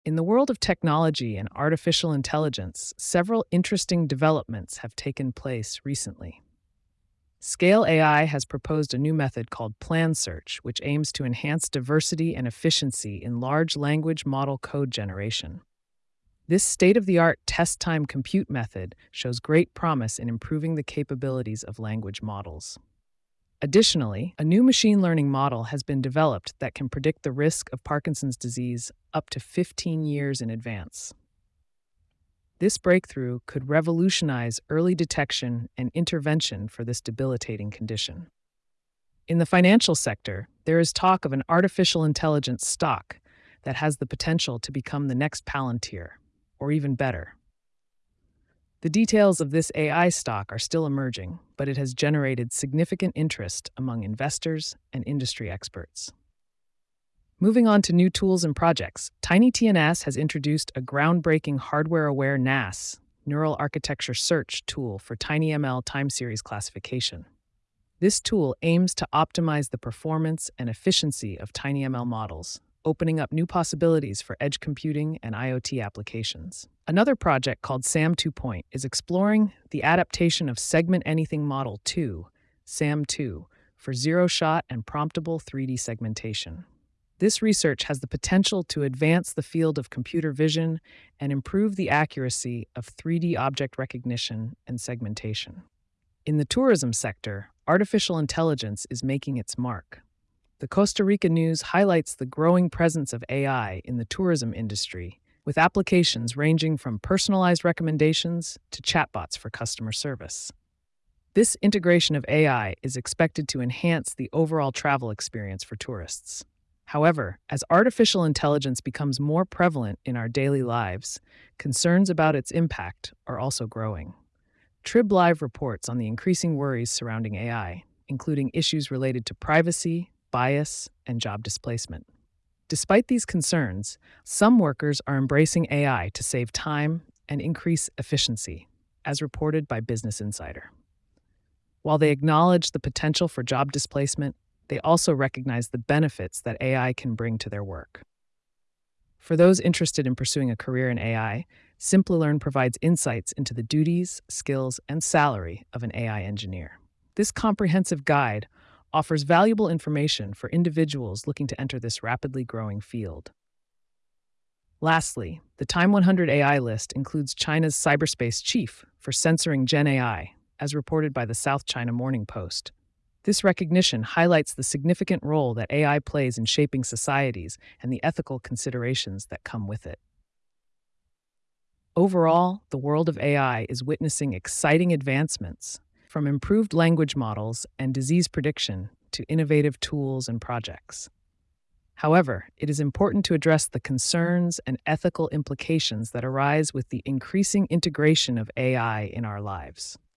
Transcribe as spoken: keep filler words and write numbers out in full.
In the world of technology and artificial intelligence, several interesting developments have taken place recently. Scale A I has proposed a new method called Plan Search, which aims to enhance diversity and efficiency in large language model code generation. This state of the art test time compute method shows great promise in improving the capabilities of language models. Additionally, a new machine learning model has been developed that can predict the risk of Parkinson's disease up to fifteen years in advance. This breakthrough could revolutionize early detection and intervention for this debilitating condition. In the financial sector, there is talk of an artificial intelligence stock that has the potential to become the next Palantir, or even better. The details of this A I stock are still emerging, but it has generated significant interest among investors and industry experts. Moving on to new tools and projects, TinyTNS has introduced a groundbreaking hardware-aware N A S, Neural Architecture Search tool for TinyML time series classification. This tool aims to optimize the performance and efficiency of TinyML models, opening up new possibilities for edge computing and IoT applications. Another project called SAM two Point is exploring the adaptation of Segment Anything Model two, SAM two, for zero-shot and promptable three D segmentation. This research has the potential to advance the field of computer vision and improve the accuracy of three D object recognition and segmentation. In the tourism sector, artificial intelligence is making its mark. The Costa Rica News highlights the growing presence of A I in the tourism industry, with applications ranging from personalized recommendations to chatbots for customer service. This integration of A I is expected to enhance the overall travel experience for tourists. However, as artificial intelligence becomes more prevalent in our daily lives, concerns about its impact are also growing. TribLive reports on the increasing worries surrounding A I, including issues related to privacy, bias, and job displacement. Despite these concerns, some workers are embracing A I to save time and increase efficiency, as reported by Business Insider. While they acknowledge the potential for job displacement, they also recognize the benefits that A I can bring to their work. For those interested in pursuing a career in A I, Simplilearn provides insights into the duties, skills, and salary of an A I engineer. This comprehensive guide offers valuable information for individuals looking to enter this rapidly growing field. Lastly, the Time one hundred A I list includes China's cyberspace chief for censoring Gen A I, as reported by the South China Morning Post. This recognition highlights the significant role that A I plays in shaping societies and the ethical considerations that come with it. Overall, the world of A I is witnessing exciting advancements, from improved language models and disease prediction to innovative tools and projects. However, it is important to address the concerns and ethical implications that arise with the increasing integration of A I in our lives.